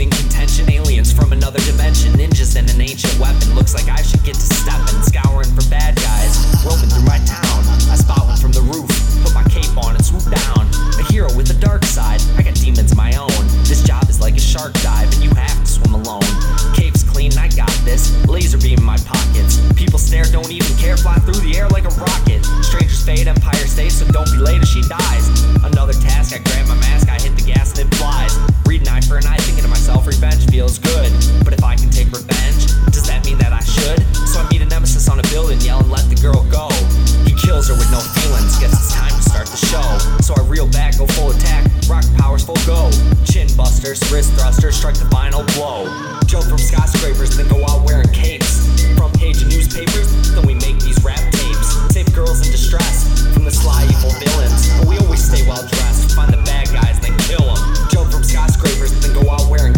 in contention. Aliens from another dimension, ninjas and an ancient weapon. Looks like I should get to stepping, scouring for bad guys, roaming through my town. I spot one from the roof, put my cape on and swoop down. A hero with a dark side, I got demons of my own. This job is like a shark dive and you have to swim alone. Cape's clean, I got this, laser beam in my pockets. People stare, don't even care, fly through the air like a rocket. Strangers fade, empire stays, so don't be late as she dies. Another task, I grab my mask, I hit the gas and it flies. Read an eye for an eye, thinking to myself, revenge feels good. But if I can take revenge, does that mean that I should? So I meet a nemesis on a building, yell and let the girl go. He kills her with no feelings, guess it's time to start the show. So I reel back, go full attack, rock powers full go. Chin busters, wrist thrusters, strike the final blow. Jump from skyscrapers, then go out wearing capes. Front page of newspapers, then we make these rap tapes. Save girls in distress from the sly evil villains, but we always stay well dressed. Find the bad guys, then kill them. Jump from skyscrapers, then go out wearing